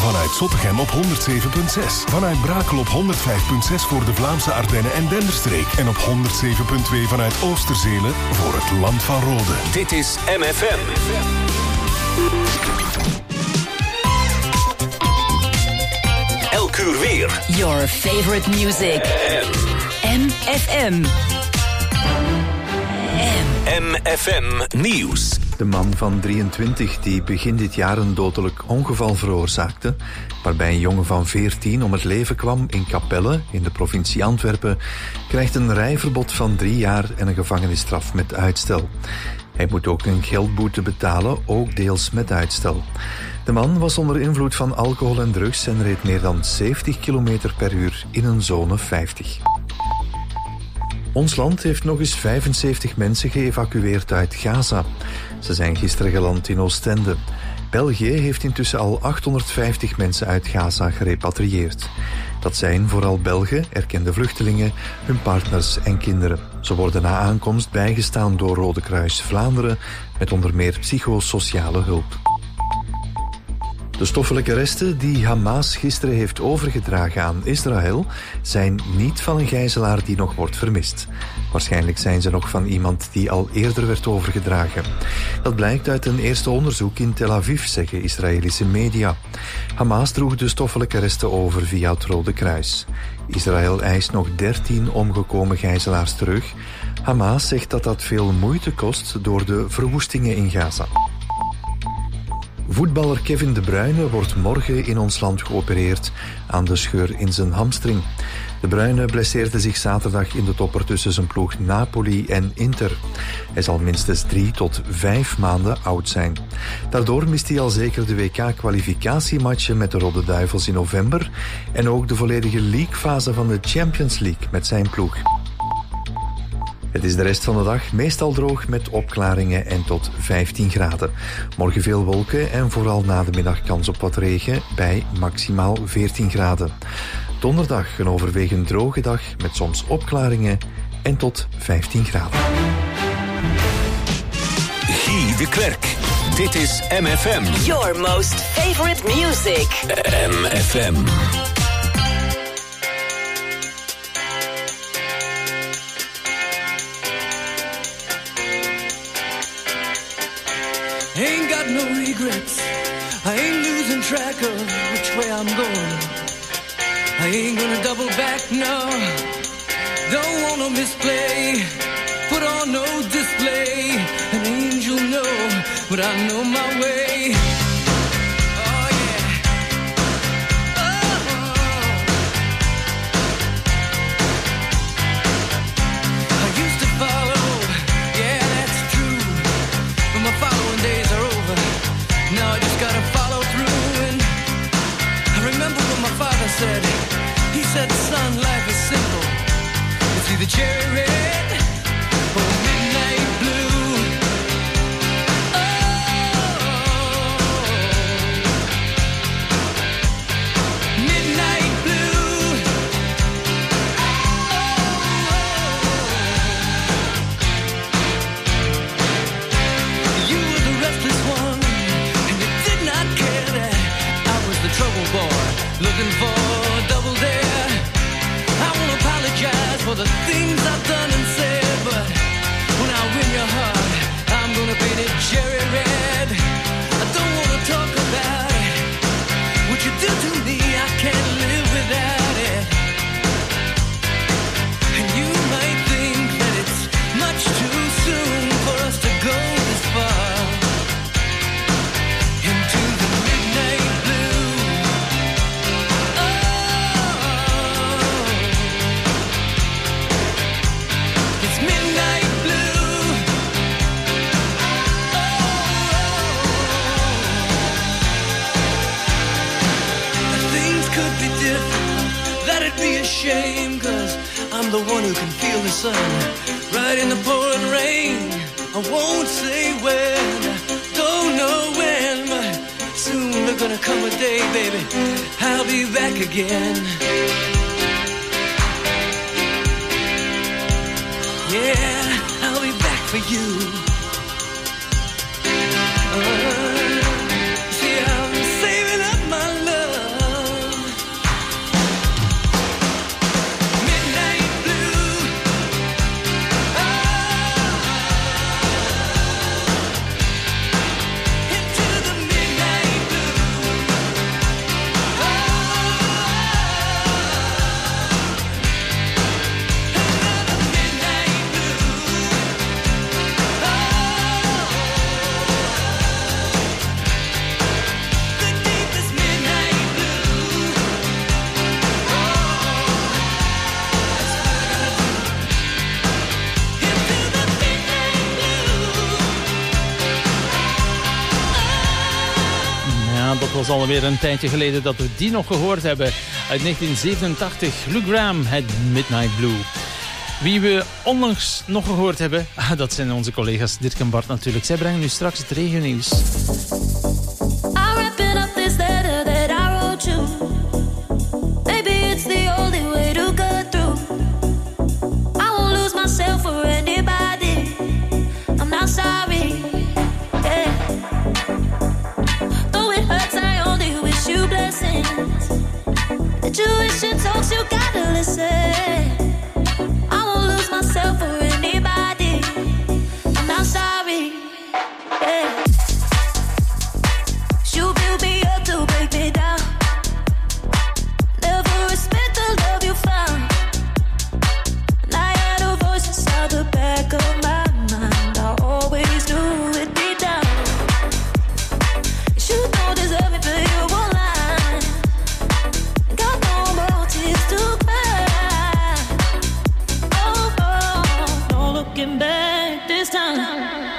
Vanuit Zottegem op 107.6. Vanuit Brakel op 105.6 voor de Vlaamse Ardennen en Denderstreek. En op 107.2 vanuit Oosterzelen voor het Land van Rode. Dit is MFM. Elk uur weer. Your favorite music. MFM. MFM Nieuws. De man van 23 die begin dit jaar een dodelijk ongeval veroorzaakte, waarbij een jongen van 14 om het leven kwam in Capelle in de provincie Antwerpen, krijgt een rijverbod van 3 jaar en een gevangenisstraf met uitstel. Hij moet ook een geldboete betalen, ook deels met uitstel. De man was onder invloed van alcohol en drugs en reed meer dan 70 km per uur in een zone 50. Ons land heeft nog eens 75 mensen geëvacueerd uit Gaza. Ze zijn gisteren geland in Oostende. België heeft intussen al 850 mensen uit Gaza gerepatrieerd. Dat zijn vooral Belgen, erkende vluchtelingen, hun partners en kinderen. Ze worden na aankomst bijgestaan door Rode Kruis Vlaanderen met onder meer psychosociale hulp. De stoffelijke resten die Hamas gisteren heeft overgedragen aan Israël zijn niet van een gijzelaar die nog wordt vermist. Waarschijnlijk zijn ze nog van iemand die al eerder werd overgedragen. Dat blijkt uit een eerste onderzoek in Tel Aviv, zeggen Israëlische media. Hamas droeg de stoffelijke resten over via het Rode Kruis. Israël eist nog 13 omgekomen gijzelaars terug. Hamas zegt dat dat veel moeite kost door de verwoestingen in Gaza. Voetballer Kevin De Bruyne wordt morgen in ons land geopereerd aan de scheur in zijn hamstring. De Bruyne blesseerde zich zaterdag in de topper tussen zijn ploeg Napoli en Inter. Hij zal minstens 3 tot 5 maanden oud zijn. Daardoor mist hij al zeker de WK-kwalificatiematchen met de Rode Duivels in november en ook de volledige leaguefase van de Champions League met zijn ploeg. Het is de rest van de dag meestal droog met opklaringen en tot 15 graden. Morgen veel wolken en vooral na de middag kans op wat regen bij maximaal 14 graden. Donderdag een overwegend droge dag met soms opklaringen en tot 15 graden. Guy de Klerk. Dit is MFM. Your most favorite music. MFM. Ain't got no regrets. I ain't losing track of which way I'm going. I ain't gonna double back, no. Don't wanna misplay. Put on no display. An angel, no, but I know my way. Oh, yeah. Oh. I used to follow, yeah, that's true. But my following days are over. Now I just gotta follow through. And I remember what my father said. He said, son, life is simple. It's either cherry red or midnight blue. Oh, midnight blue. Oh, you were the restless one, and you did not care that I was the trouble boy, looking for double dare. I won't apologize for the things I've done and said, but when I win your heart, I'm gonna paint it cherry red. I don't wanna talk about it. What you do to me, I can't live without it. And you might think that it's much too soon for us to go this far into the midnight blue. It's midnight blue. Things could be different. That'd be a shame, 'cause I'm the one who can feel the sun right in the pouring rain. I won't say when, don't know when, but soon there's gonna come a day, baby, I'll be back again. Yeah, I'll be back for you. See, I'm saving up my love Ja, dat was alweer een tijdje geleden dat we die nog gehoord hebben. Uit 1987, Lou Gramm, het Midnight Blue. Wie we onlangs nog gehoord hebben, dat zijn onze collega's Dirk en Bart natuurlijk. Zij brengen nu straks het regionieuws. Tuition talks, you gotta listen. I won't lose myself for anybody. I'm not sorry. Yeah. You build me up to break me down. Never respect the love you found. And I had a voice inside the back of my mind. I always knew it deep down. You don't deserve it, but you won't lie. Looking back this time.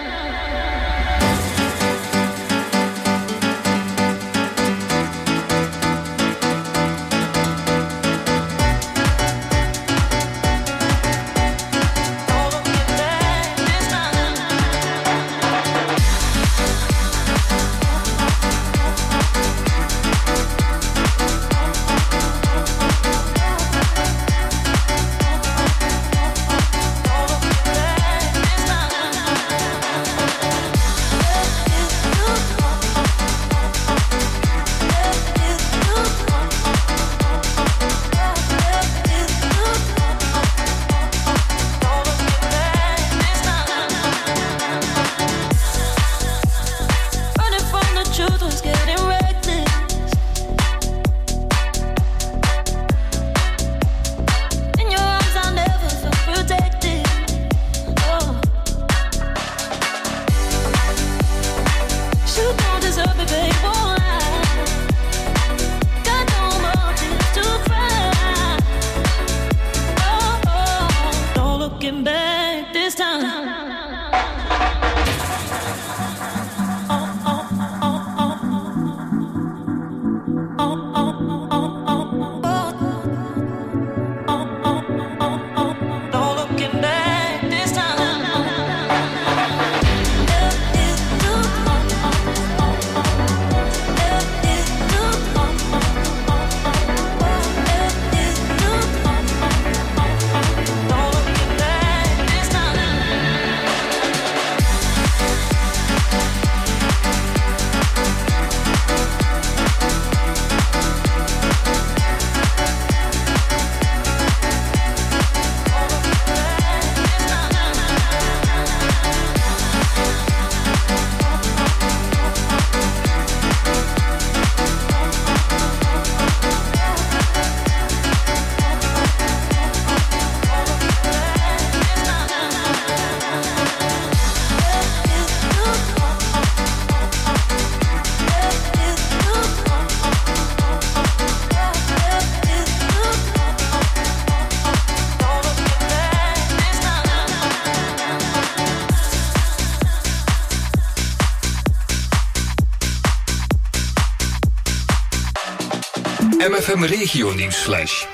MFM Regio Nieuwsflash.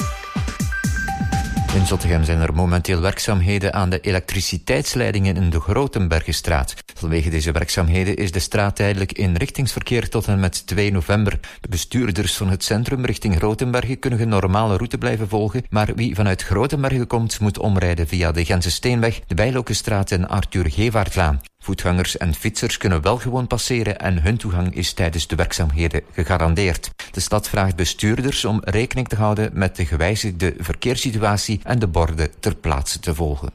In Zottegem zijn er momenteel werkzaamheden aan de elektriciteitsleidingen in de Grotenbergenstraat. Vanwege deze werkzaamheden is de straat tijdelijk in richtingsverkeer tot en met 2 november. De bestuurders van het centrum richting Grotenbergen kunnen een normale route blijven volgen, maar wie vanuit Grotenbergen komt moet omrijden via de Gensesteenweg, de Bijlokenstraat en Arthur Gevaertlaan. Voetgangers en fietsers kunnen wel gewoon passeren en hun toegang is tijdens de werkzaamheden gegarandeerd. De stad vraagt bestuurders om rekening te houden met de gewijzigde verkeerssituatie en de borden ter plaatse te volgen.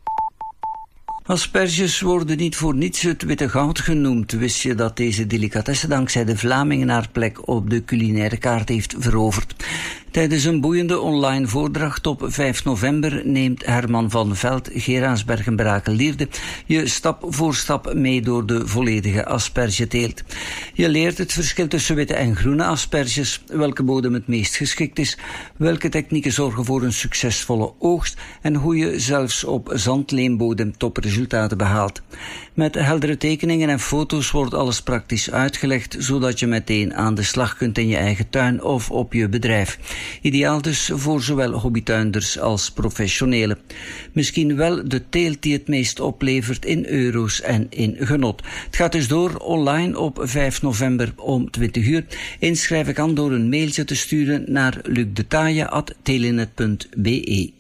Asperges worden niet voor niets het witte goud genoemd. Wist je dat deze delicatesse dankzij de Vlamingen haar plek op de culinaire kaart heeft veroverd? Tijdens een boeiende online voordracht op 5 november neemt Herman van Veld, Geraasbergen-Brakel-Lierde, je stap voor stap mee door de volledige aspergeteelt. Je leert het verschil tussen witte en groene asperges, welke bodem het meest geschikt is, welke technieken zorgen voor een succesvolle oogst en hoe je zelfs op zandleembodem topresultaten behaalt. Met heldere tekeningen en foto's wordt alles praktisch uitgelegd, zodat je meteen aan de slag kunt in je eigen tuin of op je bedrijf. Ideaal dus voor zowel hobbytuinders als professionelen. Misschien wel de teelt die het meest oplevert in euro's en in genot. Het gaat dus door online op 5 november om 20 uur. Inschrijven kan door een mailtje te sturen naar lucdetaille@telenet.be.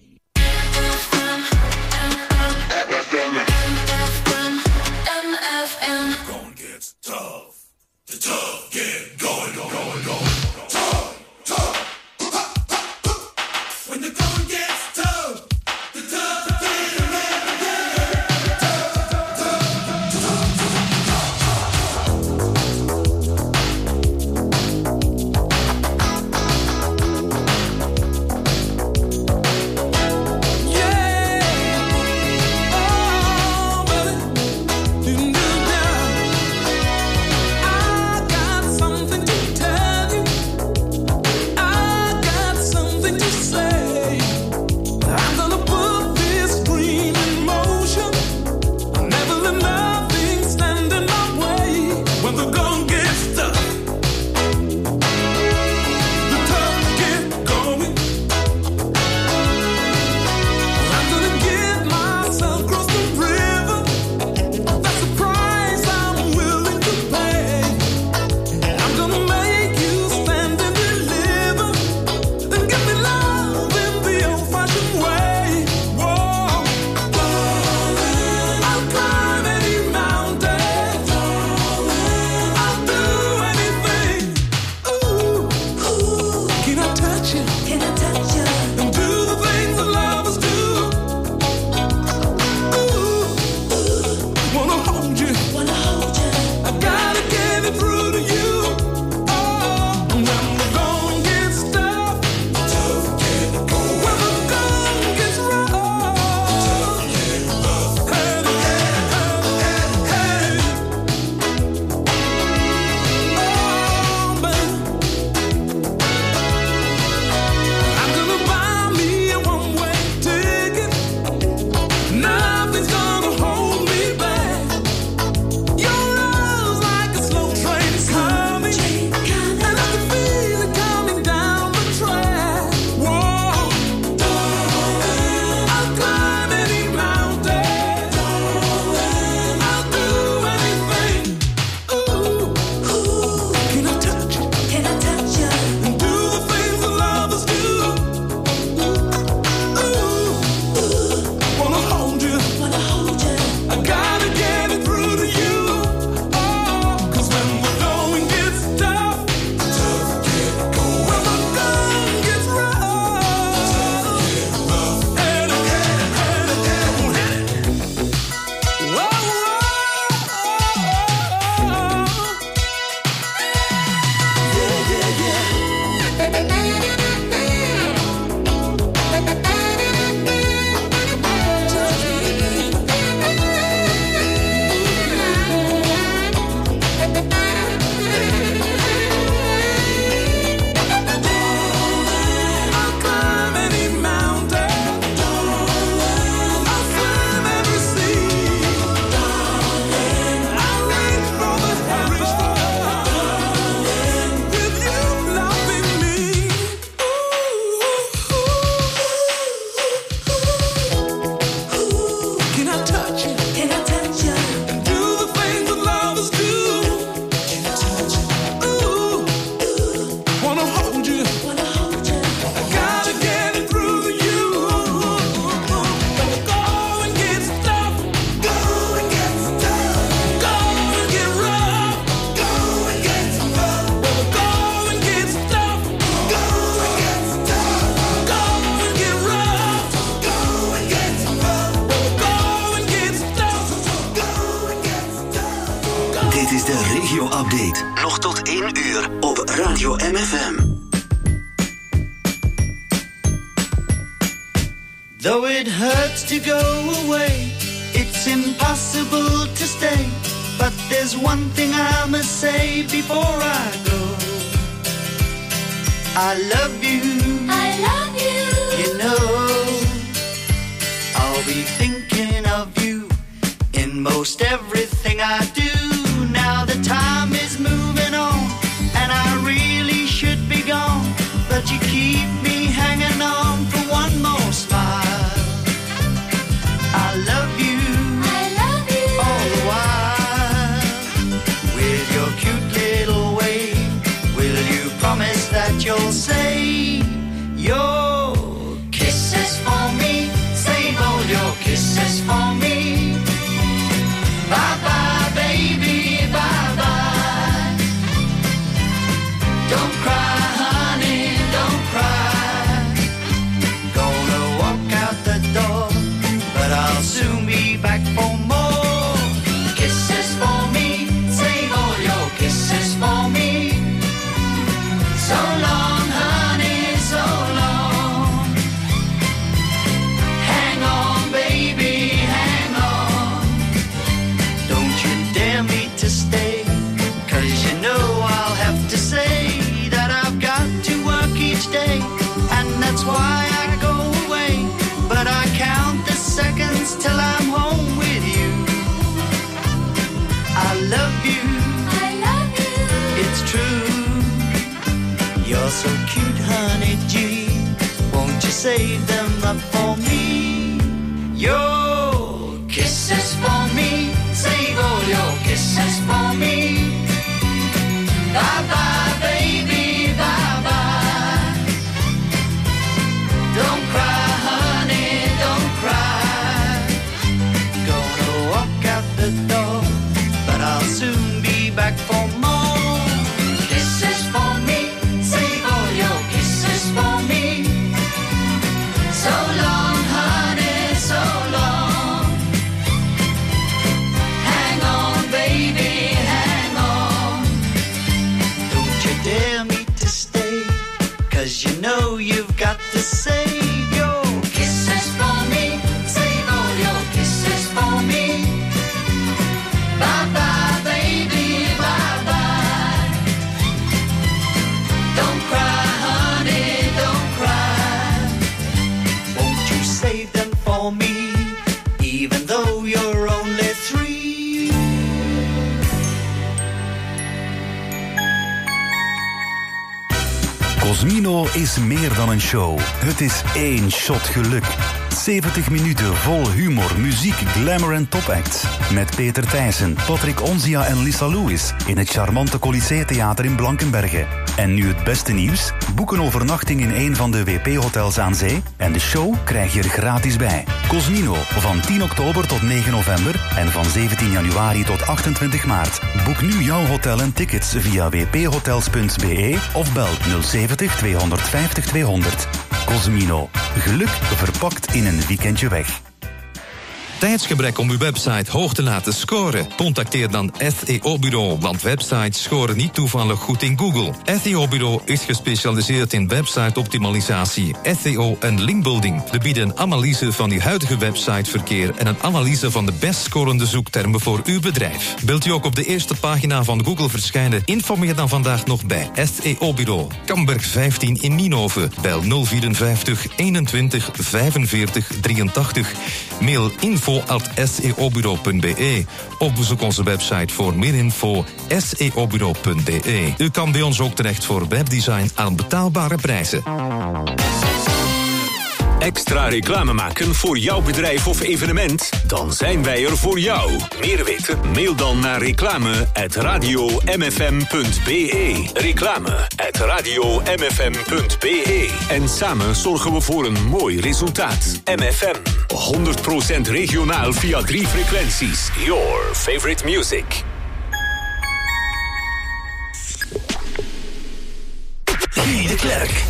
regio-update. Nog tot 1 uur op Radio MFM. Though it hurts to go away, it's impossible to stay. But there's one thing I must say before I go. I love you. I love you. You know, I'll be thinking of you in most everything I do. Now the time is moving on, and I really should be gone, but you keep me hanging on for one more smile. I love you. I love you. All the while, with your cute little wave, will you promise that you'll save your kisses for me? Save all your kisses for me. Bye bye, baby, bye bye. Don't cry, honey, don't cry. Gonna walk out the door, but I'll soon be back for more kisses for me. Save all your kisses for me. So long, honey, so long. Hang on, baby, hang on. Don't you dare me to stay, 'cause you know I'll have to say that I've got to work each day, and that's why I go away. But I count the seconds till I'm home with you. I love you. I love you. It's true. You're so cute, honey G. Won't you save them up for me? Your kisses for me. Save all your kisses for me. Bye bye, baby, bye bye. Don't cry, honey, don't cry. Gonna walk out the door, but I'll soon be back for more kisses for me. Save all your kisses for me. So long, honey, so long. Hang on, baby, hang on. Don't you dare me to stay, 'cause you know you've got to save your kisses for me. Save all your kisses for me. Bye bye, baby, bye bye. Don't cry, honey, don't cry. Won't you save them for me, even though you're only 3? Cosmino is meer dan een show. Het is één shot geluk. 70 minuten vol humor, muziek, glamour en topacts. Met Peter Thijssen, Patrick Onzia en Lisa Lewis in het charmante Colisée Theater in Blankenberge. En nu het beste nieuws? Boek een overnachting in een van de WP-hotels aan zee en de show krijg je er gratis bij. Cosmino, van 10 oktober tot 9 november en van 17 januari tot 28 maart. Boek nu jouw hotel en tickets via wphotels.be of bel 070 250 200. Cosmino, geluk verpakt in een weekendje weg. Tijdsgebrek om uw website hoog te laten scoren? Contacteer dan SEO Bureau, want websites scoren niet toevallig goed in Google. SEO Bureau is gespecialiseerd in website-optimalisatie, SEO en linkbuilding. We bieden een analyse van uw huidige websiteverkeer en een analyse van de best scorende zoektermen voor uw bedrijf. Wilt u ook op de eerste pagina van Google verschijnen? Informeer dan vandaag nog bij SEO Bureau. Kamberg 15 in Nienhoven. Bel 054 21 45 83. Mail info@seobureau.be of bezoek onze website voor meer info seobureau.be. U kan bij ons ook terecht voor webdesign aan betaalbare prijzen. Extra reclame maken voor jouw bedrijf of evenement? Dan zijn wij er voor jou. Meer weten? Mail dan naar reclame@radiomfm.be. Reclame@radiomfm.be. En samen zorgen we voor een mooi resultaat. MFM, 100% regionaal via 3 frequenties. Your favorite music. Guy de Klerk.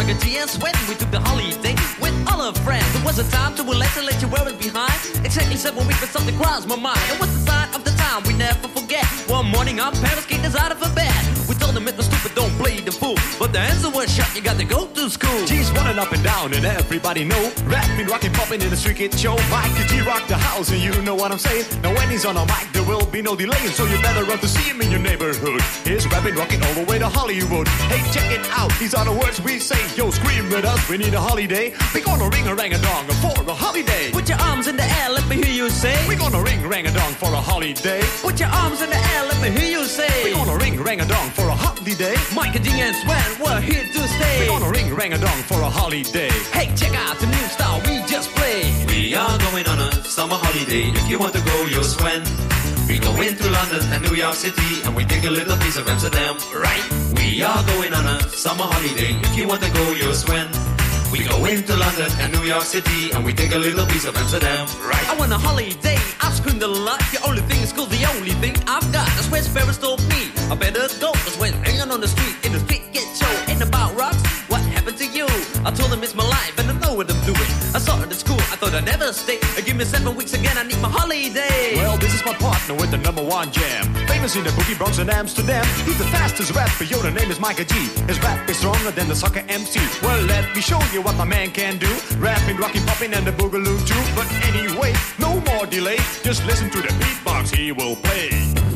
Michael G and Sweat. We took the holiday with all our friends. It was a time to relax and let you wear it behind. Exactly 7 weeks, but something crossed my mind. It was the sign of the time we never forget. One morning our parents kicked us out of a bed. We told them it was stupid, don't play the fool. But the answer was shut, you got to go to school. G's running up and down and everybody know. Rapping, rocking, popping in the street kid show. Michael G rock the house and you know what I'm saying. Now when he's on a mic there will be no delay. So you better run to see him in your neighborhood. He's rapping, rocking all the way to Hollywood. Hey, check it out, these are the words we say. Yo, scream with us, we need a holiday. We gonna ring a rang a dong for a holiday. Put your arms in the air, let me hear you say. We gonna ring rang a dong for a holiday. Put your arms in the air, let me hear you say. We gonna ring rang a dong for a holiday. Michael D and Sven, we're here to stay. We gonna ring rang a dong for a holiday. Hey, check out the new style we just played. We are going on a summer holiday. If you want to go, you'll swim. We go into London and New York City, and we take a little piece of Amsterdam, right? We are going on a summer holiday. If you want to go, you'll swim. We go into London and New York City, and we take a little piece of Amsterdam, right? I want a holiday, I've screamed a lot. The only thing is cool, the only thing I've got. That's where Sparrows told me I better go. Cause when hanging on the street, in the street get show. Ain't about rocks, what happened to you? I told them it's my life and I know what I'm doing. I saw it at school, I thought I'd never stay. Give me 7 weeks again, I need my holiday. Well, this is my partner with the #1 jam. Famous in the boogie Bronx and Amsterdam. He's the fastest rapper, yo, the name is Michael G. His rap is stronger than the soccer MC. Well, let me show you what my man can do. Rapping, rocking, popping, and the boogaloo too. But anyway, no more delay. Just listen to the beatbox he will play.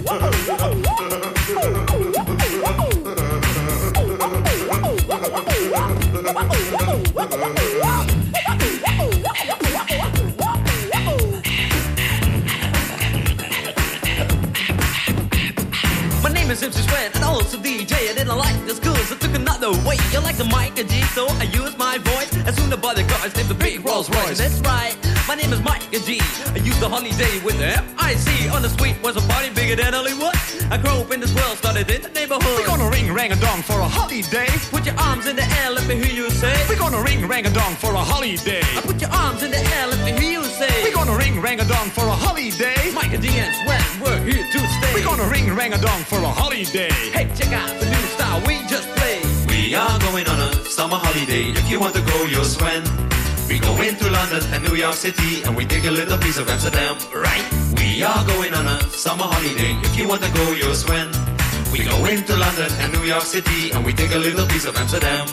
My name is MC Sven and also DJ. I didn't like the schools, I took another way. You like the Michael G, so I used my voice. And soon the bodyguards named the big Rolls Royce. That's right, my name is Michael G. I used the holiday with the M-I-C. On the street was a party bigger than Hollywood. I grew up in this world, started in the neighborhood. We're gonna ring rang a dong for a holiday. Put your arms in the air, let me hear you say. We're gonna ring rang a dong for a holiday. I put your arms in the air, let me hear you say. We're gonna ring rang a dong for a holiday. Michael D and Sven, we're here to stay. We're gonna ring rang a dong for a holiday. Hey, check out the new style we just played. We are going on a summer holiday. If you want to go, you'll swim. We go into London and New York City, and we take a little piece of Amsterdam, right? We are going on a summer holiday. If you want to go, you'll swim. We go into London and New York City, and we take a little piece of Amsterdam.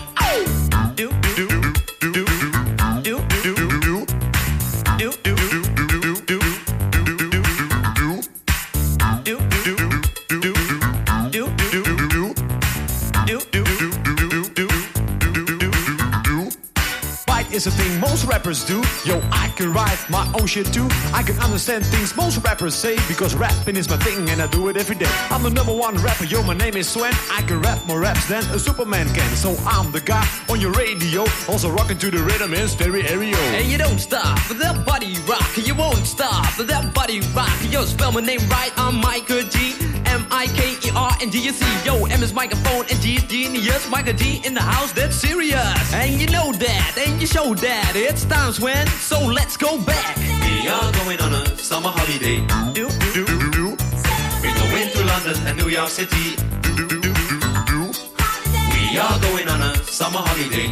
Is a thing most rappers do. Yo, I can write my own shit too. I can understand things most rappers say, because rapping is my thing and I do it every day. I'm the #1 rapper, yo, my name is Sven. I can rap more raps than a Superman can. So I'm the guy on your radio, also rocking to the rhythm in stereo. And you don't stop for that body rock. You won't stop for that body rock. Yo, spell my name right, I'm Michael G. M-I-K-E-R-N-G-C. Yo, M is microphone and G is genius. Michael G in the house, that's serious. And you know that, and you show that. It's time, Sven, so let's go back. We are going on a summer holiday. We go into London and New York City. We are going on a summer holiday.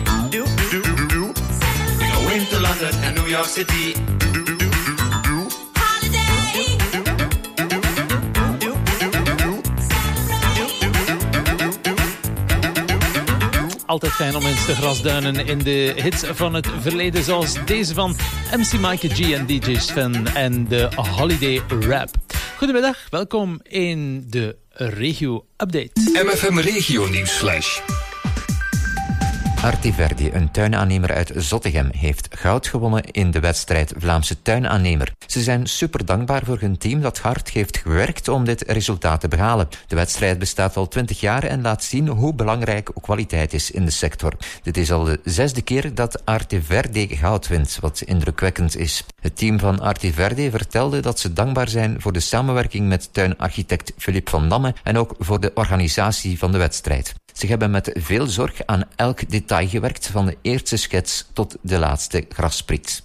We go into London and New York City. Altijd fijn om eens te grasduinen in de hits van het verleden, zoals deze van MC Michael G en DJ Sven en de Holiday Rap. Goedemiddag, welkom in de Regio Update. MFM Regio Nieuwsflash. Artiverdi, een tuinaannemer uit Zottegem, heeft goud gewonnen in de wedstrijd Vlaamse Tuinaannemer. Ze zijn super dankbaar voor hun team dat hard heeft gewerkt om dit resultaat te behalen. De wedstrijd bestaat al 20 jaar en laat zien hoe belangrijk kwaliteit is in de sector. Dit is al de 6e keer dat Artiverdi goud wint, wat indrukwekkend is. Het team van Artiverdi vertelde dat ze dankbaar zijn voor de samenwerking met tuinarchitect Philippe van Damme en ook voor de organisatie van de wedstrijd. Ze hebben met veel zorg aan elk detail gewerkt, van de eerste schets tot de laatste grasspriet.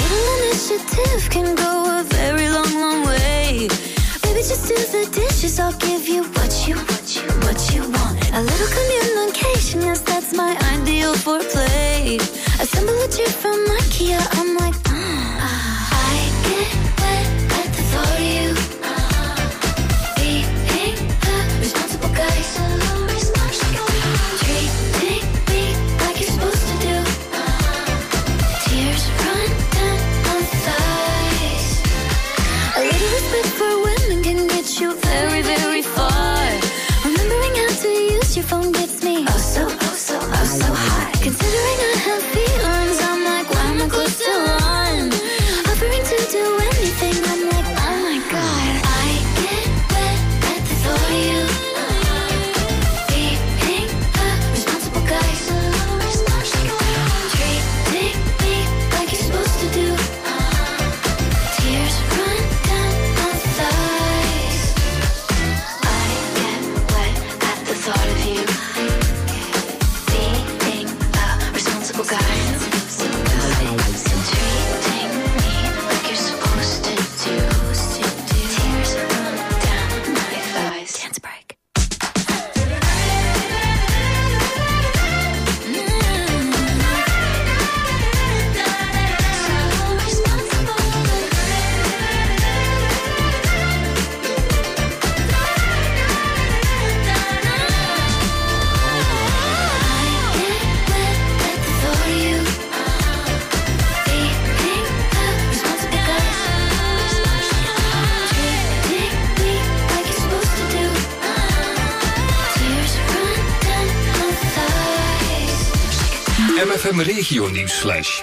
little initiative can go a very long, long way. Baby, just do the dishes, I'll give you what you want. A little communication, yes, that's my ideal foreplay. Assemble a chair from IKEA, I'm like, I get wet at the thought of you. Being a responsible guy, so responsible. Treating me like you're supposed to do. Tears run down my thighs. A little respect for women can get you very, very far. Remembering how to use your phone gets me oh so high. Considering I have feelings, I'm like, why am I close to one? Offering to do anything, I'm like, oh my god. I get wet at the thought of you. Being a responsible guy, so responsible. Treating me like you're supposed to do. Tears run down my thighs. I get wet at the thought of you. Being a responsible guy. Treating me like you're supposed to do. Tears run down my thighs. Dance break. MFM Regio Nieuwsflash.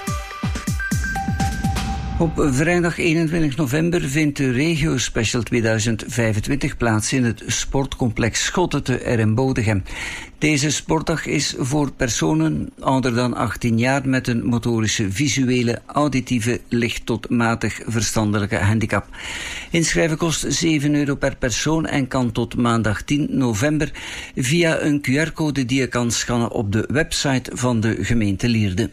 Op vrijdag 21 november vindt de Regio Special 2025 plaats in het sportcomplex Schotten te Ermbodegem. Deze sportdag is voor personen ouder dan 18 jaar met een motorische, visuele, auditieve, licht tot matig verstandelijke handicap. Inschrijven kost €7 per persoon en kan tot maandag 10 november via een QR-code die je kan scannen op de website van de gemeente Lierde.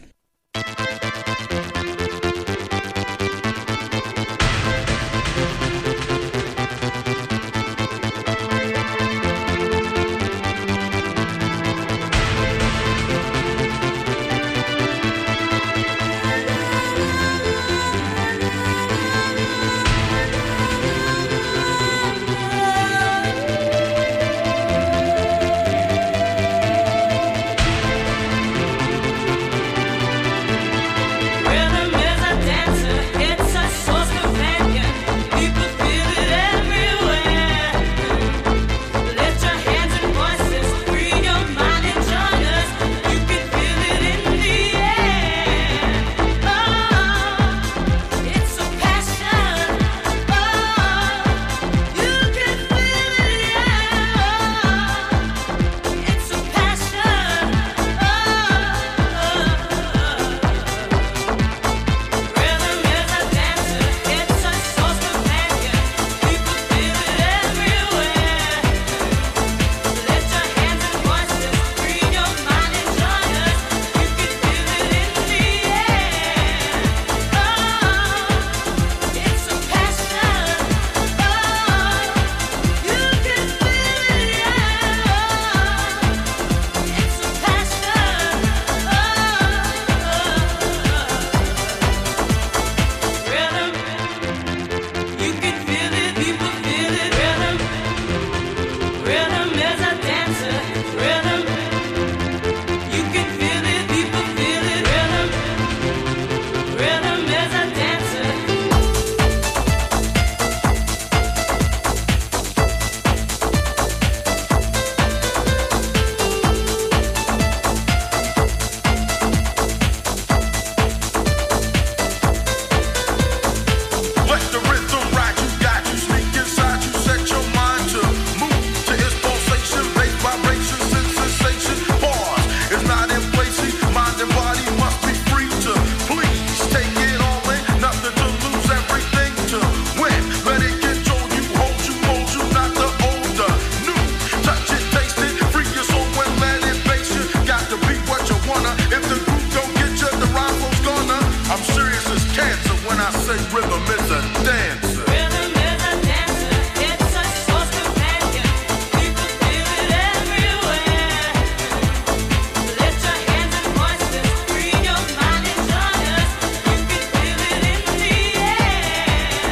I say rhythm is a dancer. Rhythm is a dancer, it's a source companion. People feel it everywhere. Lift your hands and voices, free your mind and join us. You can feel it in the air.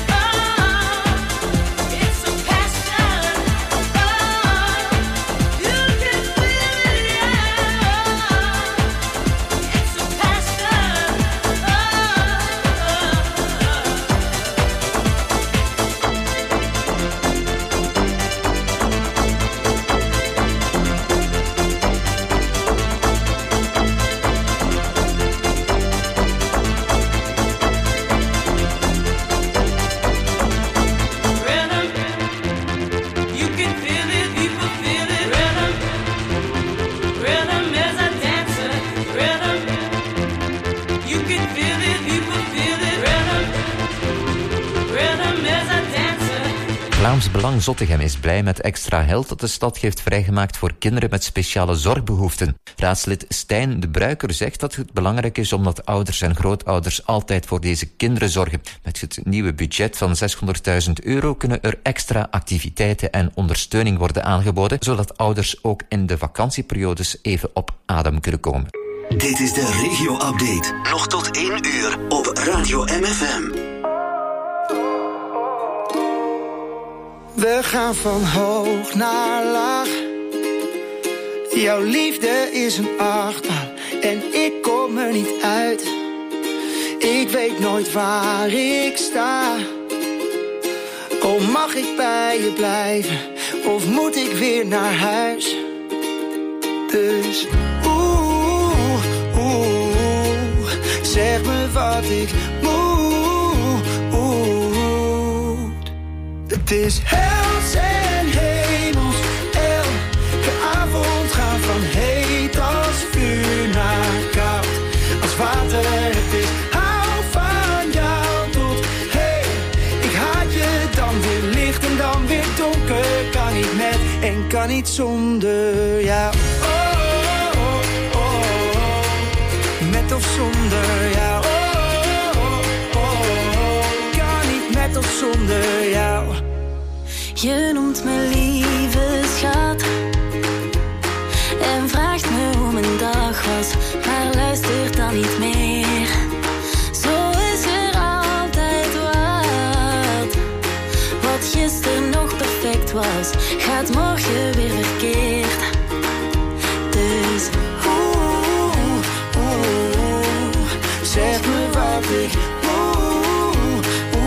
Oh, it's a passion. Oh, you can feel it, yeah. It's a passion. Rhythm, you can feel it, people feel it. Rhythm, rhythm is a dancer. Rhythm, you can feel it, people feel it. Rhythm, rhythm is a dancer. Vlaams Belang Zottegem is blij met extra geld dat de stad heeft vrijgemaakt voor kinderen met speciale zorgbehoeften. Raadslid Stijn de Bruiker zegt dat het belangrijk is omdat ouders en grootouders altijd voor deze kinderen zorgen. Met het nieuwe budget van €600.000 kunnen er extra activiteiten en ondersteuning worden aangeboden, zodat ouders ook in de vakantieperiodes even op adem kunnen komen. Dit is de regio-update. Nog tot 1 uur op Radio MFM. We gaan van hoog naar laag. Jouw liefde is een achtbaan en ik kom er niet uit. Ik weet nooit waar ik sta. Oh, mag ik bij je blijven of moet ik weer naar huis? Dus zeg me wat ik moet. Het is hels en hemels. Elke avond gaan van heet als vuur naar koud als water. Het is hou van jou tot hey. Ik haat je dan weer licht en dan weer donker. Kan niet met en kan niet zonder jou. Met of zonder jou. Kan niet met of zonder jou. Je noemt me lieve schat en vraagt me hoe mijn dag was, maar luistert dan niet meer. Zo is er altijd wat gisteren nog perfect was, gaat morgen weer verkeerd. Dus zeg me wat ik moet.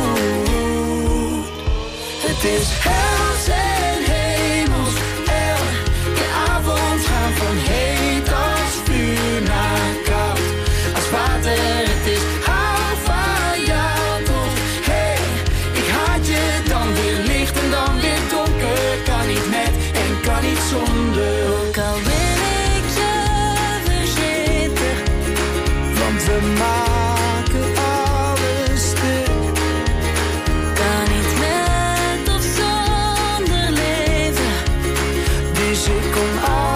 Het is hels en hemels. Elke avond gaan van heet als vuur naar koud als water. Het is hou van jou tot hey. Ik haat je dan weer licht en dan weer donker. Kan niet met en kan niet zonder. ook al wil ik je vergeten, Want we maken alles stuk. kan niet met of zonder leven. Dus ik kom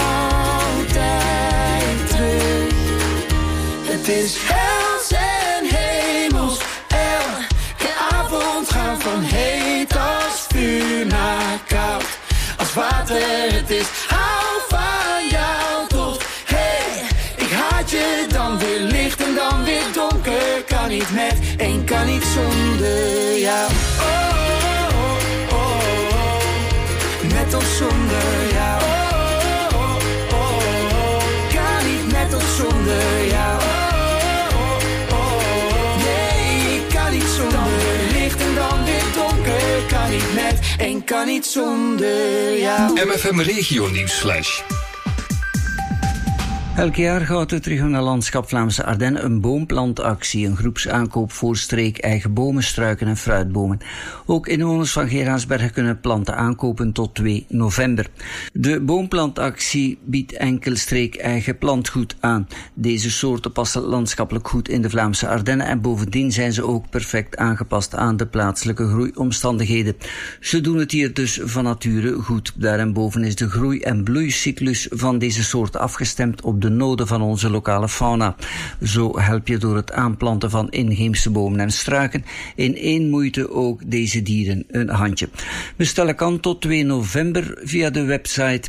altijd terug. Het is hels en hemels. Elke avond gaan van heet als vuur naar koud als water. Het is hou van jou tot hey. Ik haat je dan weer licht en dan weer donker. Kan niet met en kan niet zonder jou. Met of zonder jou. Kan niet met of zonder jou. Nee, ik kan niet zonder licht en dan weer donker. Kan niet met en kan niet zonder jou. MFM Regio Nieuwsflash. Elk jaar houdt het regionaal landschap Vlaamse Ardennen een boomplantactie, een groepsaankoop voor streek-eigen bomen, struiken en fruitbomen. Ook inwoners van Geraardsbergen kunnen planten aankopen tot 2 november. De boomplantactie biedt enkel streek-eigen plantgoed aan. Deze soorten passen landschappelijk goed in de Vlaamse Ardennen en bovendien zijn ze ook perfect aangepast aan de plaatselijke groeiomstandigheden. Ze doen het hier dus van nature goed. Daarenboven is de groei- en bloeicyclus van deze soorten afgestemd op de noden van onze lokale fauna. Zo help je door het aanplanten van inheemse bomen en struiken in één moeite ook deze dieren een handje. Bestellen kan tot 2 november via de website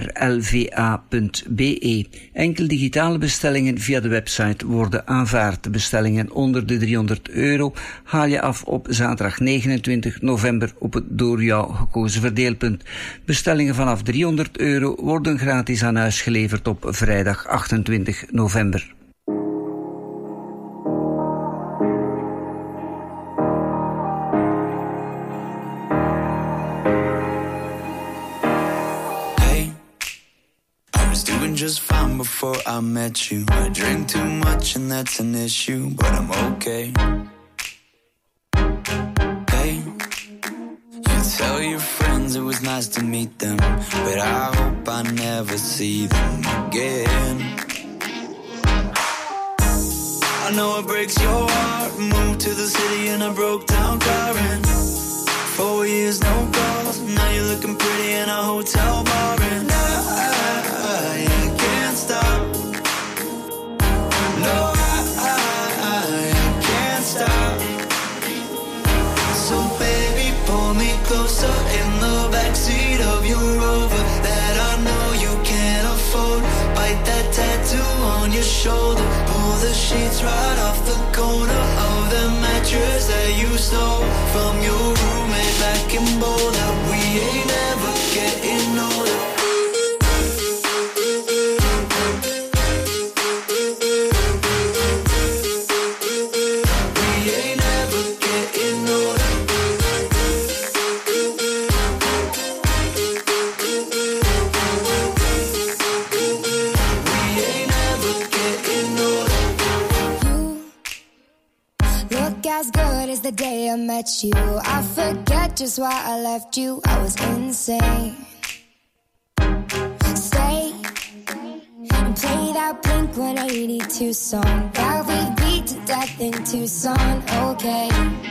rlva.be. Enkel digitale bestellingen via de website worden aanvaard. Bestellingen onder de €300 haal je af op zaterdag 29 november op het door jou gekozen verdeelpunt. Bestellingen vanaf €300 worden gratis aan huis geleverd op vrijdag 28 november. Just fine before I met you. I drink too much and that's an issue, but I'm okay. Hey, you tell your friends it was nice to meet them, but I hope I never see them again. I know it breaks your heart. Moved to the city in a broke down car and 4 years no calls. Now you're looking pretty in a hotel bar and I can't stop. No, I can't stop. So baby, pull me closer in the backseat of your Rover that I know you can't afford. Bite that tattoo on your shoulder. Pull the sheets right off the corner of the mattress that you stole from your roommate back in Boulder. We ain't ever getting older. As good as the day I met you. I forget just why I left you. I was insane. Stay and play that Blink-182 song that we beat to death in Tucson. Okay.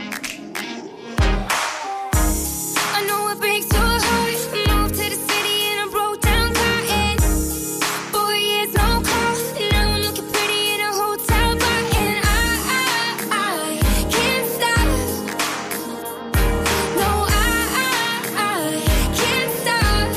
I know it breaks your heart. Moved to the city in a broke down car and 4 years no call. Now I'm looking pretty in a hotel bar and I can't stop. No, I can't stop.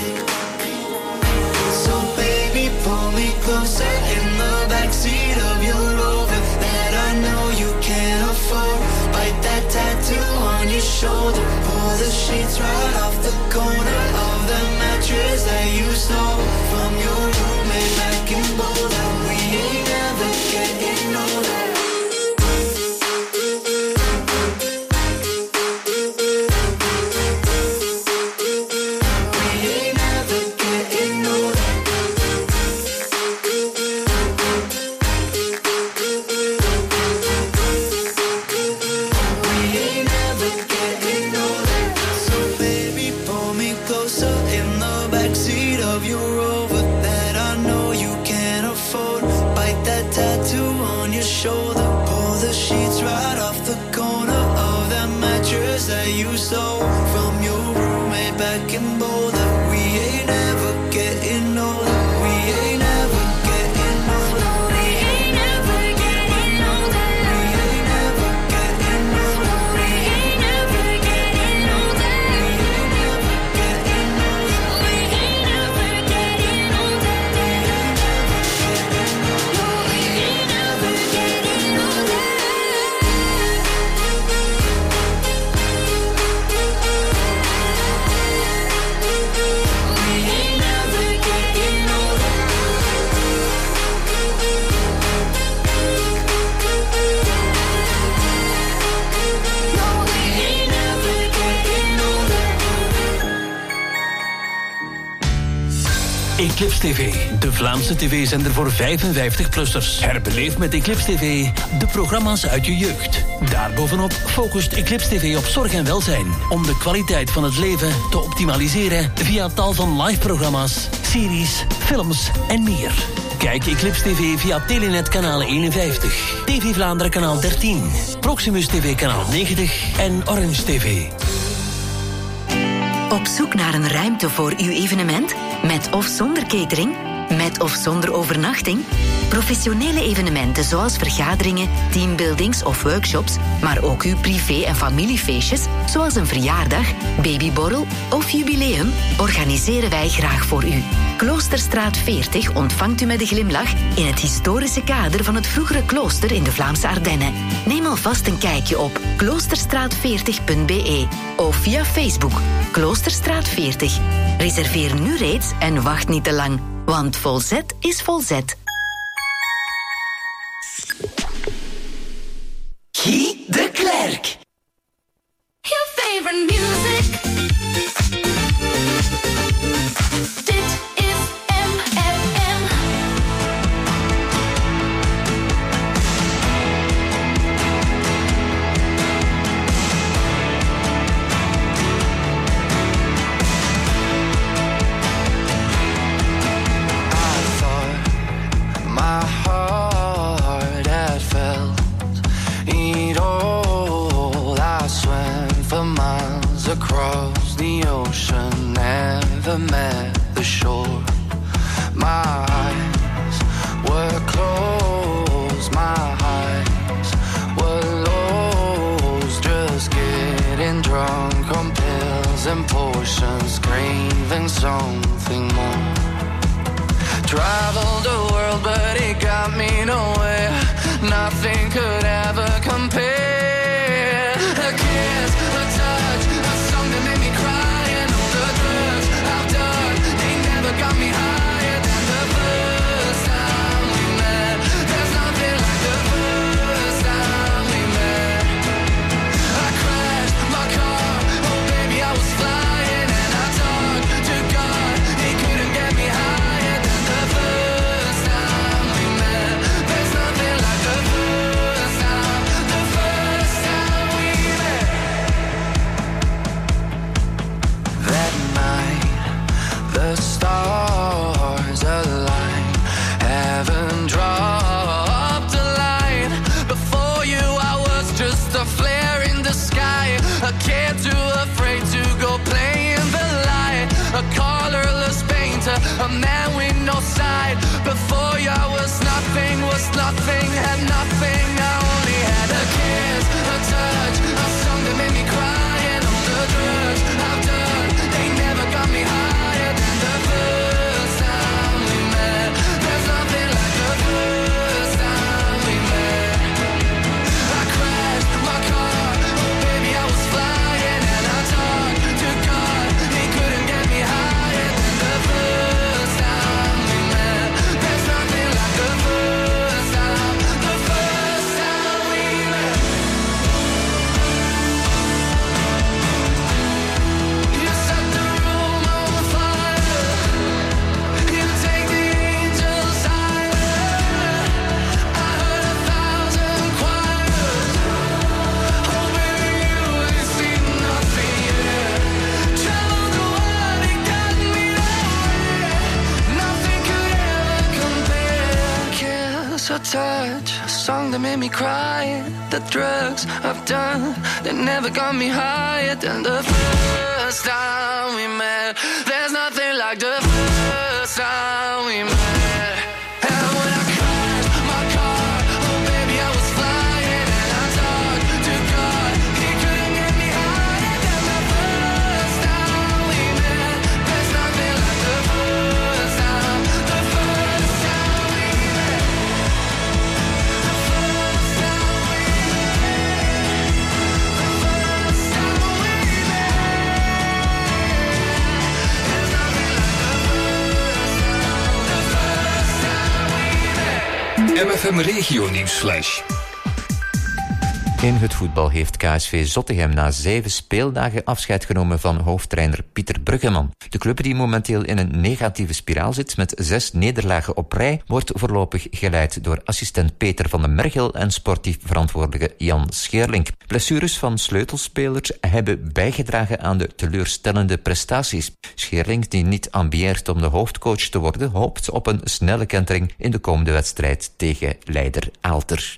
So baby, pull me closer in the backseat of your Rover that I know you can't afford. Bite that tattoo on your shoulder. Pull the sheets right off the corner of the mattress that you stole from your roommate back in Boulder. We ain't never getting older. Shoulder, pull the sheets right off the corner of that mattress that you stole from your roommate back in Boulder. We ain't ever getting older. We ain't ever getting older. We ain't ever getting older. We ain't ever getting older. We ain't ever getting older. We ain't ever getting older. We ain't ever getting older. Eclipse TV, de Vlaamse tv-zender voor 55-plussers. Herbeleef met Eclipse TV de programma's uit je jeugd. Daarbovenop focust Eclipse TV op zorg en welzijn. Om de kwaliteit van het leven te optimaliseren via tal van live-programma's, series, films en meer. Kijk Eclipse TV via Telenet kanaal 51, TV Vlaanderen kanaal 13, Proximus TV kanaal 90 en Orange TV. Op zoek naar een ruimte voor uw evenement? Met of zonder catering? Met of zonder overnachting? Professionele evenementen zoals vergaderingen, teambuildings of workshops, maar ook uw privé- en familiefeestjes, zoals een verjaardag, babyborrel of jubileum, organiseren wij graag voor u. Kloosterstraat 40 ontvangt u met een glimlach in het historische kader van het vroegere klooster in de Vlaamse Ardennen. Neem alvast een kijkje op kloosterstraat40.be of via Facebook Kloosterstraat 40. Reserveer nu reeds en wacht niet te lang, want Volzet is Volzet. Guy de Klerk. Your favorite music. Dit is MFM. My heart had felt it all. I swam for miles across the ocean, never met the shore. My eyes were closed, my eyes were lost, just getting drunk on pills and potions, craving something more. Traveled the world, but it got me nowhere. Nothing could ever compare. A kiss, a touch, a song that made me cry, and all the drugs I've done, they never got me higher than the first time we met. There's nothing like the first time we met. I crashed my car, oh baby I was flying, and I talked to God, he couldn't get me higher than the first time we met. There's nothing like the first time we met. That night, the stars aligned, heaven dropped a line. Before you I was just a flare in the sky, a kid too afraid to go play in the light, a colorless painter, a man with no side. Before you I was nothing, had nothing. I only had a kiss, a touch, a song that made me cry, and all the drugs I've done, they never got me higher than the first time we met. There's nothing like the first time we met. I crashed my car, oh baby I was flying, and I talked to God, he couldn't get me higher than the first time we met. There's nothing like the first time we met. You set the room on fire, you take the angels higher. I heard 1,000 choirs, oh baby you ain't seen nothing yet. Traveled the world, it got me nowhere. Nothing could ever compare. Kiss, a touch, a song that made me cry. The drugs I've done, they never got me higher than the first time we met. There's nothing like the first time we met. And when I crashed my car, oh baby I was flying, and I talked to God, he couldn't get me higher than the first time we met. There's nothing like the first time we met. The first time we met. The first time we met. There's nothing like the first time we met. MFM Regio Nieuwsflash. In het voetbal heeft KSV Zottegem na 7 speeldagen afscheid genomen van hoofdtrainer Pieter Bruggeman. De club die momenteel in een negatieve spiraal zit met 6 nederlagen op rij, wordt voorlopig geleid door assistent Peter van den Mergel en sportief verantwoordelijke Jan Scheerlink. Blessures van sleutelspelers hebben bijgedragen aan de teleurstellende prestaties. Scheerlink, die niet ambieert om de hoofdcoach te worden, hoopt op een snelle kentering in de komende wedstrijd tegen leider Aalter.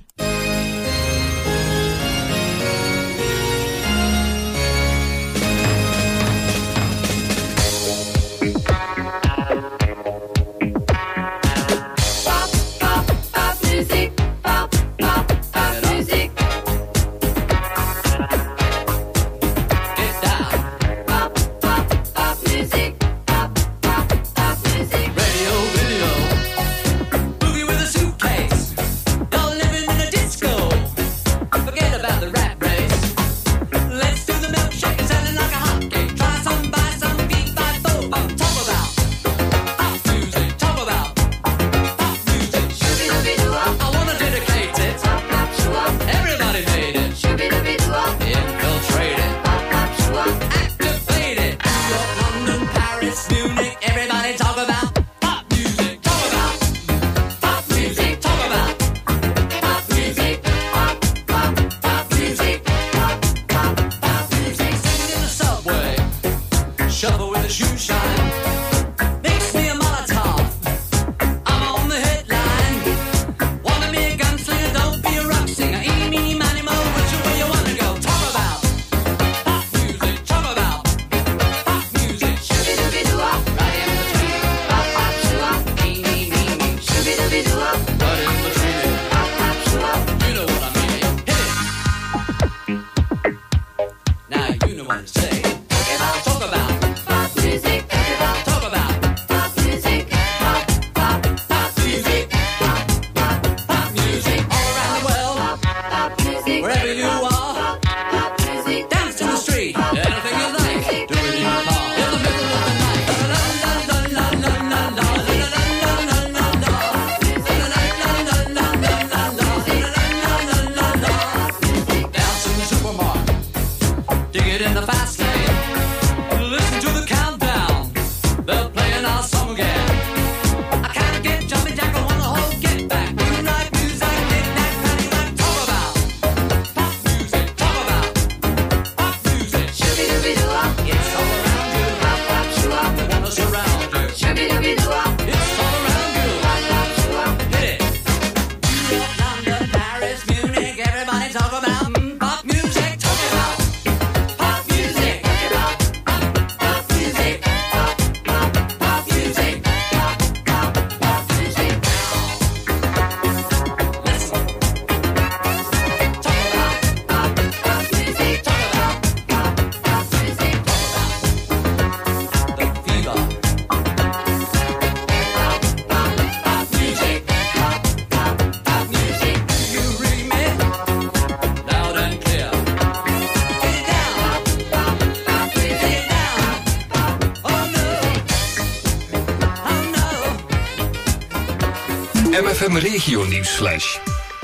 Get in the fast lane. Listen to the countdown. They're playing our song again. I can't get jumping jack, I wanna hold get back. Moonlight music, knick-knack, paddywhack. Talk about pop music. Talk about pop music. Shooby-dooby-doo-wop. It's all around you. Pop, pop, shoo-wop. They wanna surround you. Shooby-dooby-doo-wop. It's all around you. Pop, pop, shoo-wop. Hit it. New York, London, Paris, Munich. Everybody talk about pop music. Talk about pop music. Talk about pop, pop music. Pop, pop, pop music. Pop, pop, pop music. Listen. Talk about pop, pop music. Talk about Pop, pop music. the fever. Pop, pop, pop music. Pop, pop, pop music. You read me? Loud and clear. Get it down. Pop, pop music. Get it down. Oh no. Oh no. MFM Regio Nieuwsflash.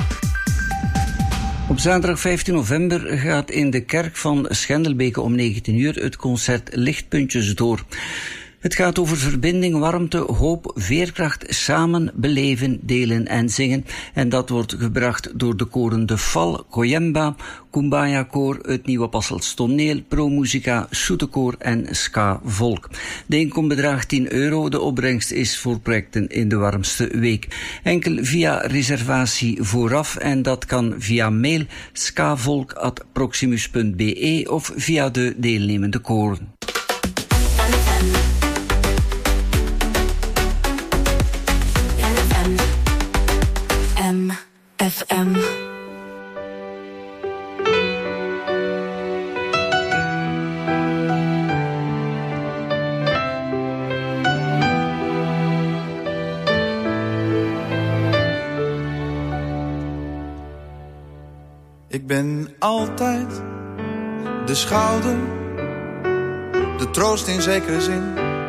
Op zaterdag 15 november gaat in de kerk van Schendelbeke om 19 uur het concert Lichtpuntjes door. Het gaat over verbinding, warmte, hoop, veerkracht, samen beleven, delen en zingen. En dat wordt gebracht door de koren De Fal, Koyemba, Kumbaya Koor, het Nieuwe Passels Toneel, Pro Musica, Soetekoor en Ska Volk. De inkom bedraagt €10. De opbrengst is voor projecten in de warmste week. Enkel via reservatie vooraf en dat kan via mail skavolk@proximus.be of via de deelnemende koren. FM. Ik ben altijd de schouder, de troost in zekere zin.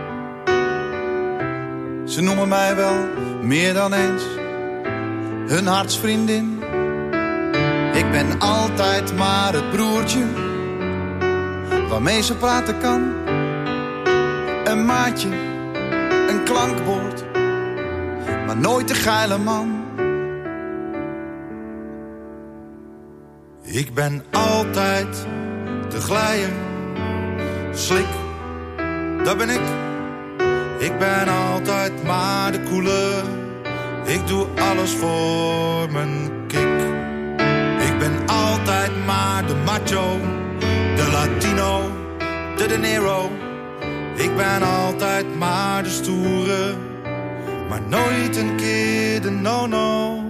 Ze noemen mij wel meer dan eens hun hartsvriendin. Ik ben altijd maar het broertje waarmee ze praten kan. Een maatje, een klankbord, maar nooit de geile man. Ik ben altijd de glijer, slik, dat ben ik. Ik ben altijd maar de koele, ik doe alles voor mijn kick. Ik ben altijd maar de macho, de Latino, de De Niro. Ik ben altijd maar de stoere, maar nooit een keer de no-no.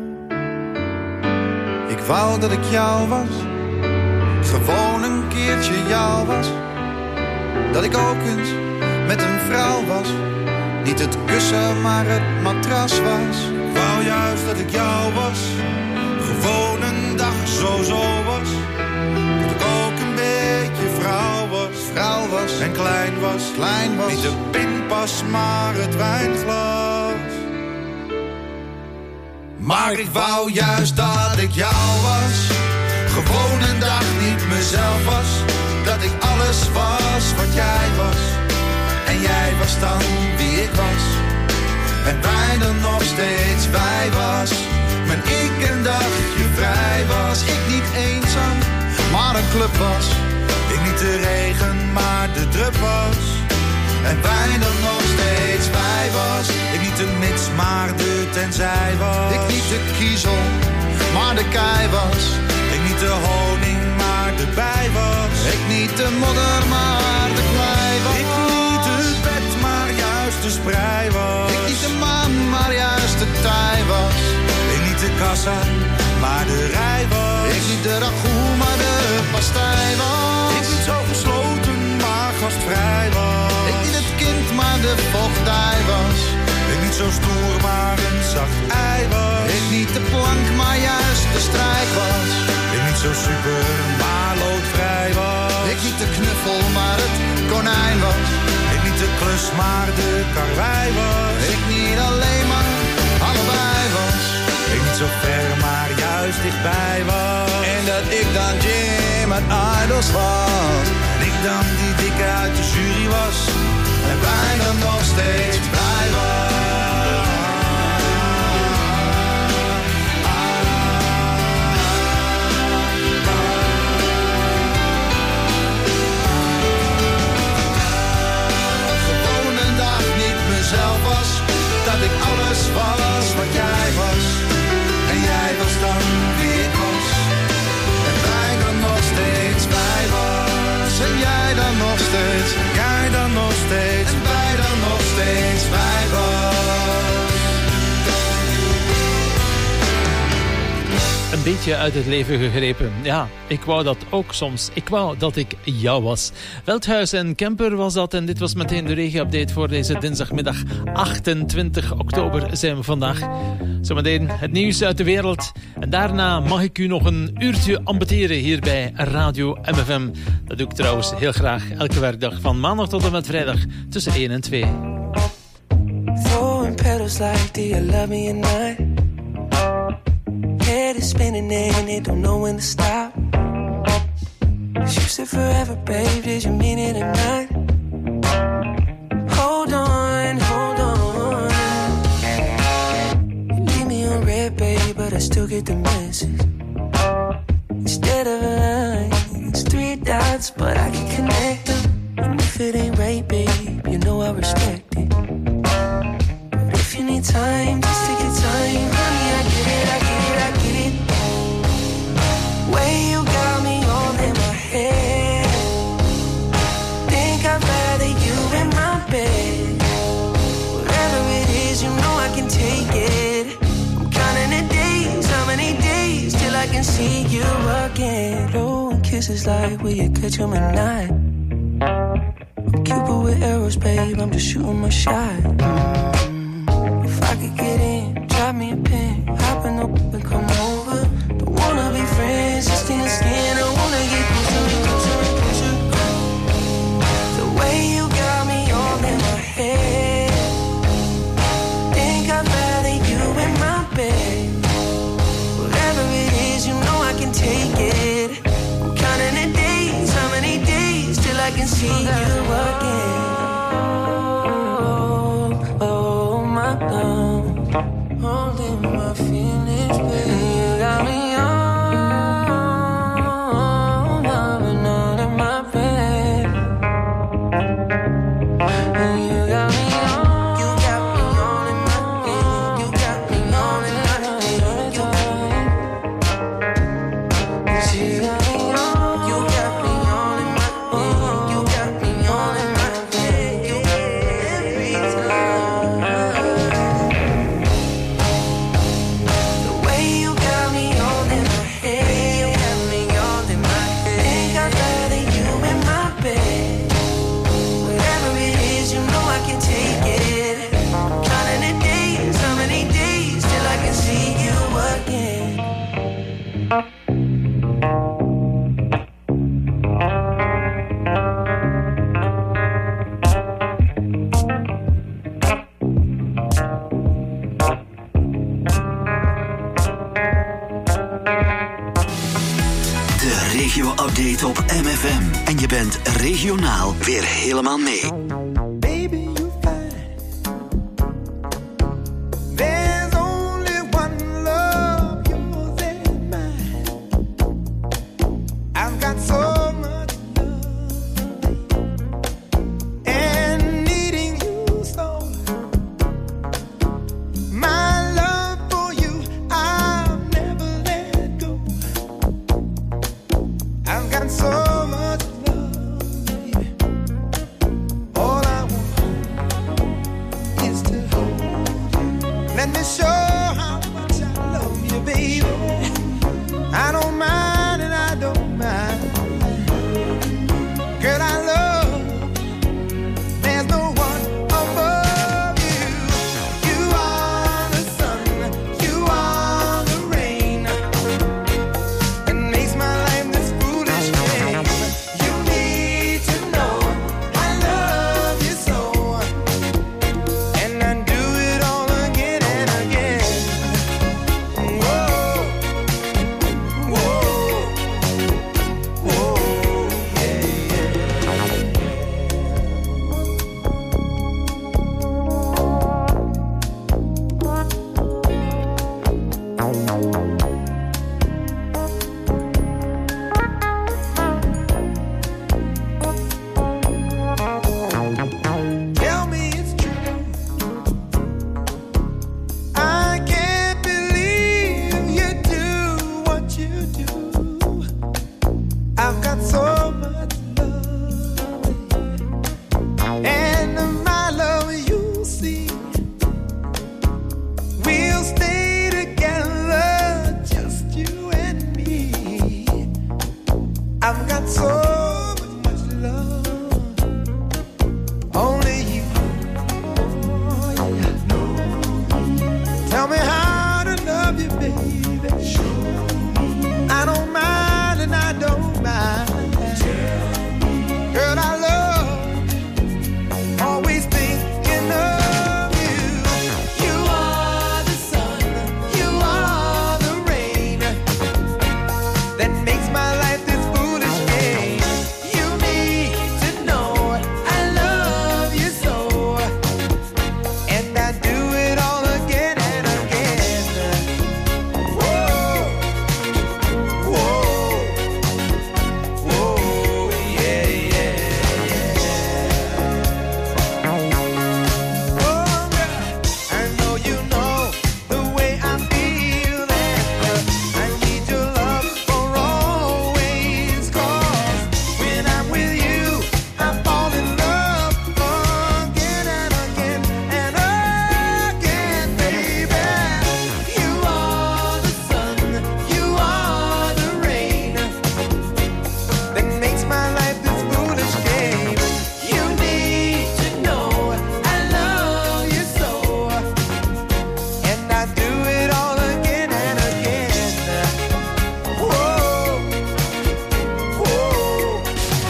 Ik wou dat ik jou was, gewoon een keertje jou was. Dat ik ook eens met een vrouw was, niet het kussen maar het matras was. Ik wou juist dat ik jou was, gewoon een dag zo was. Dat ik ook een beetje vrouw was en klein was. Niet de pinpas maar het wijnglas. Maar ik wou juist dat ik jou was, gewoon een dag niet mezelf was. Dat ik alles was wat jij was, en jij was dan wie ik was. En wij dan nog steeds wij was, maar ik een dagje vrij was. Ik niet eenzaam, maar een club was. Ik niet de regen, maar de drup was. En wij dan nog steeds wij was. Ik niet de mits, maar de tenzij was. Ik niet de kiezel, maar de kei was. Ik niet de honing, maar de bij was. Ik niet de modder, maar de klei was. Ik niet het bed, maar juist de sprei was. Ik niet de maan, maar juist de tij was. Ik niet de kassa, maar de rij was. Ik niet de ragout, maar de pastei was. Ik niet zo gesloten, maar gastvrij was. Ik niet het kind, maar de vochtdij was. Ik niet zo stoer, maar een zacht ei was. Ik niet de plank, maar juist de strijk was. Ik niet zo super, maar loodvrij was. Ik niet de knuffel, maar het konijn was. Ik niet de klus, maar de karwei was. Ik niet alleen, maar allebei was. Ik niet zo ver, maar juist dichtbij was. En dat ik dan Jim uit Idols was. En ik dan die dikke uit de jury was. En wij dan nog steeds blij Gewoon een dag niet mezelf was. Dat ik alles was wat jij was. En jij was dan wie ik was. En wij dan nog steeds blij was. En jij dan nog steeds, jij dan nog steeds. En wij dan nog steeds blij was. Een beetje uit het leven gegrepen. Ja, ik wou dat ook soms. Ik wou dat ik jou was. Veldhuis en Kemper was dat. En dit was meteen de regio-update voor deze dinsdagmiddag 28 oktober zijn we vandaag. Zometeen het nieuws uit de wereld. En daarna mag ik u nog een uurtje ambeteren hier bij Radio MFM. Dat doe ik trouwens heel graag elke werkdag van maandag tot en met vrijdag tussen 1 en 2. Throwing petals like, do you love me or not? Head is spinning and they don't know when to stop. You said forever, babe, did you mean it or not? Hold on, hold on. You leave me on red, babe, but I still get the message. Instead of a line, it's 3 dots, but I can connect them. And if it ain't right, babe, you know I respect it. But if you need time, just take your time, honey, I get it, I get it, I get it. Way you got me all in my head. Think I'd rather you in my bed. Whatever it is, you know I can take it. I'm counting the days, how many days till I can see you again. Blowing kisses like, will you catch 'em at night? I'm Cupid with arrows, babe, I'm just shooting my shot. If I could get in, drop me a pin, hopping up and come over. Don't wanna be friends, just in the skin, I wanna get closer and closer and closer. The way you got me all in my head. Think I'd rather you in my bed. Whatever it is, you know I can take it. I'm counting the days, how many days till I can see you again. Oh my love, holding my feelings, baby. You got me on, loving all in my bed. You got me on, you got me on in my bed. You got me on in my bed. You got me on, you got me on in my bed. You got me on in my bed. Every time. The way you got me all in my head. You got me all in my head. Think I'd rather you in my bed. Whatever it is, you know I can take it. Counting the days, how many days till I can see you again. De regio-update op MFM. En je bent regionaal weer helemaal mee.